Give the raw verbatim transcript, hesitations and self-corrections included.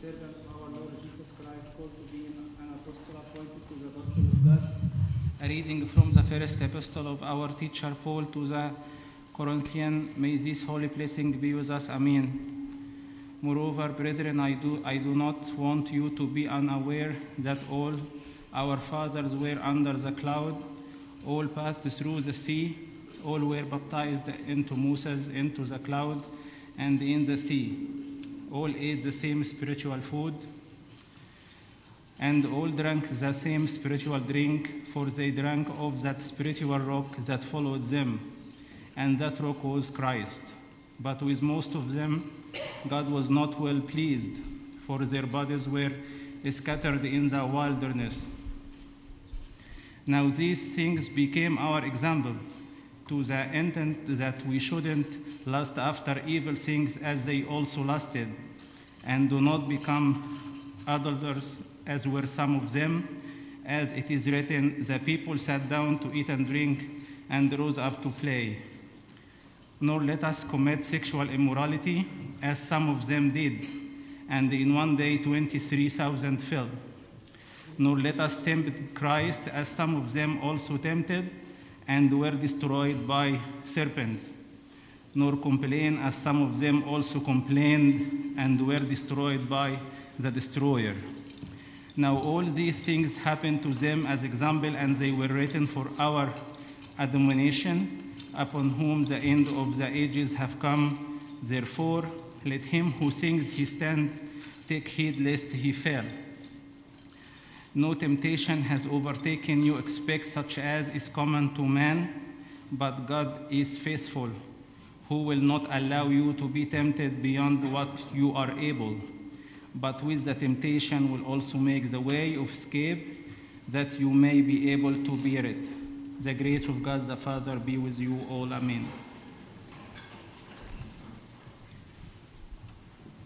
servant of our Lord Jesus Christ, called to be an apostle appointed to the gospel of God. A reading from the first epistle of our teacher Paul to the Corinthians. May this holy blessing be with us. Amen. Moreover, brethren, I do, I do not want you to be unaware that all our fathers were under the cloud, all passed through the sea, all were baptized into Moses, into the cloud, and in the sea. All ate the same spiritual food, and all drank the same spiritual drink, for they drank of that spiritual rock that followed them, and that rock was Christ. But with most of them, God was not well pleased, for their bodies were scattered in the wilderness. Now these things became our example, to the intent that we shouldn't lust after evil things as they also lusted, and do not become adulterers as were some of them, as it is written, the people sat down to eat and drink and rose up to play. Nor let us commit sexual immorality, as some of them did, and in one day twenty-three thousand fell. Nor let us tempt Christ, as some of them also tempted, and were destroyed by serpents. Nor complain, as some of them also complained, and were destroyed by the destroyer. Now all these things happened to them as example, and they were written for our admonition, upon whom the end of the ages have come. Therefore, let him who thinks he stands take heed lest he fail. No temptation has overtaken you except such as is common to man, but God is faithful, who will not allow you to be tempted beyond what you are able, but with the temptation will also make the way of escape, that you may be able to bear it. The grace of God the Father be with you all. Amen.